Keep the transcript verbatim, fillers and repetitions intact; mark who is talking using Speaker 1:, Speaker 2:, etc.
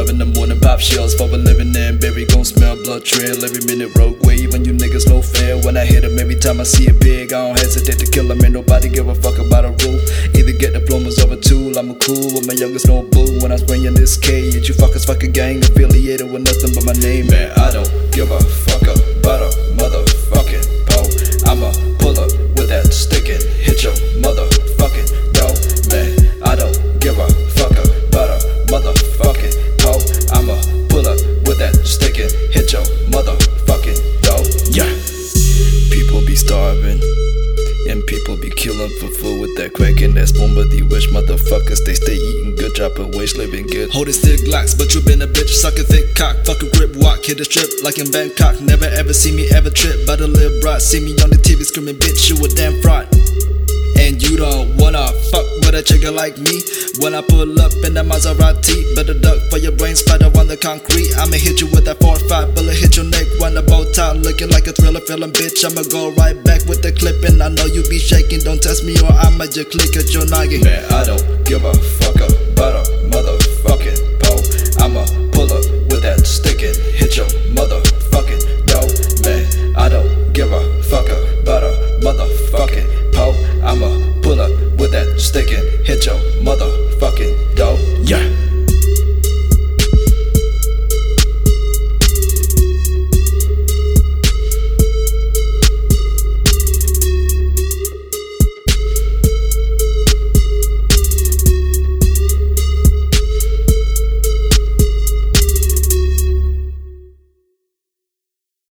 Speaker 1: in the morning, pop shells for a living and berry gon' smell blood trail every minute. Rogue wave and you niggas no fair. When I hit 'em, every time I see it big, I don't hesitate to kill 'em. Ain't nobody give a fuck about a rule. Either get diplomas or a tool. I'm a cool with my youngest no boo. When I was bringing this K, and you fuckers fucking gang affiliated with nothing but my name. Man, I don't give a fuck about a motherfucking pole. I'ma pull up with that stick and hit your motherfucking door. Man, I don't give a fuck about a motherfucking pole. I'ma pull up with that stick and hit your motherfucking door. Yeah. People be starving and people be killing for food with that crack and that spoon. But the wish motherfuckers they stay eating good, dropping waste, living good. Holding stick glocks, but you been a bitch, sucking thick cock, fucking grip walk, hit a strip like in Bangkok. Never ever see me ever trip by the little brat. See me on the T V screaming, bitch, you a damn fraud. And you don't wanna fuck with a chicken like me. When I pull up in that Maserati, better duck for your brain spider on the concrete. I'ma hit you with that four five bullet, hit your neck, run the bow tie, looking like a thriller film, bitch. I'ma go right back with the clip, and I know you be shaking. Don't test me or I'ma just click at your noggin. Man, I don't give a fuck about a motherfucking pole. I'ma pull up with that stick and hit your motherfucking door. Man, I don't give a fuck about a motherfucking pole. I'ma pull up with that stick and hit your motherfucking door.